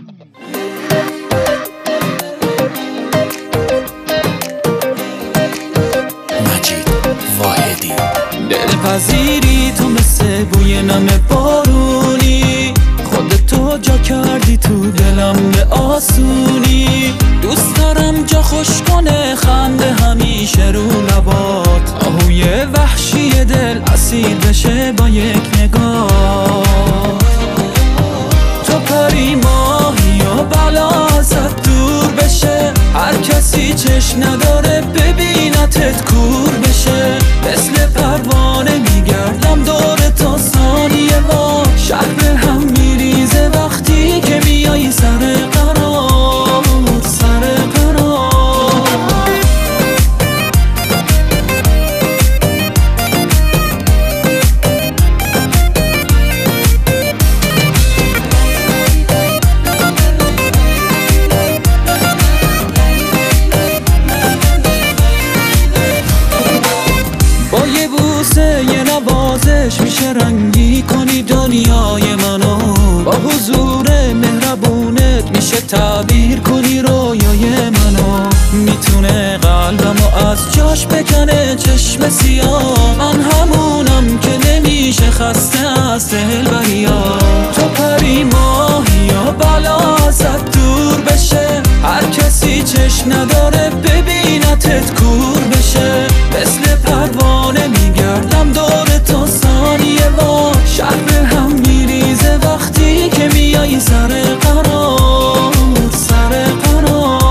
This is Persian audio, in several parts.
مجید واحدی. دلپذیری تو مثل بوی نم بارونی، خودتو جا کردی تو دلم به آسونی. دوست دارم جا خوش کنه خنده همیشه رو لبات، آهوی وحشی دل اسیر بشه با یک نگاه. تو پری ماهی و بلا ازت دور بشه، هر کسی چشم نداره ببینتت کور بشه. مثل پروانه میگردم دور تا ثانیه وا، شهر به هم میریزه وقتی که میای سر قرار، سر قرار. با یه بوسه یه نوازش میشه رنگی کنی دنیای منو، با حضور مهربونت میشه تعبیر کنی رویای منو. میتونه قلبمو از جاش بکنه چشم سیاه، من همونم که نمیشه خسته از دلبریا. تو پری ماهی و بلا ازت دور بشه، هر کسی چشم نداره ببینتت کور بشه. مثل پروانه میگردم دور تا ثانیه وا، شهر به هم میریزه وقتی که میای سر قرار، سر قرار.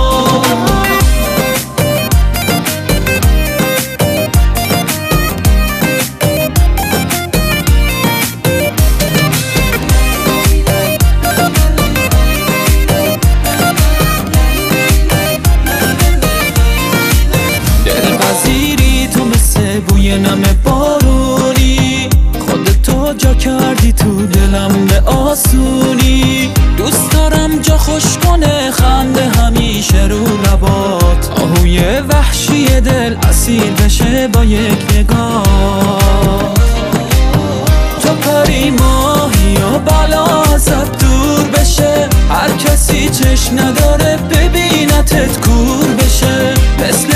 دلپذیری تو مثل بوی نم بارونی، خودتو جا کردی تو دلم به آسونی. دوست دارم جا خوش کنه خنده همیشه رو لبات، آهوی وحشی دل اسیر بشه با یک نگاه. تو پری ماهی و بلا ازت دور بشه، هر کسی چشم نداره ببینتت کور بشه. مثل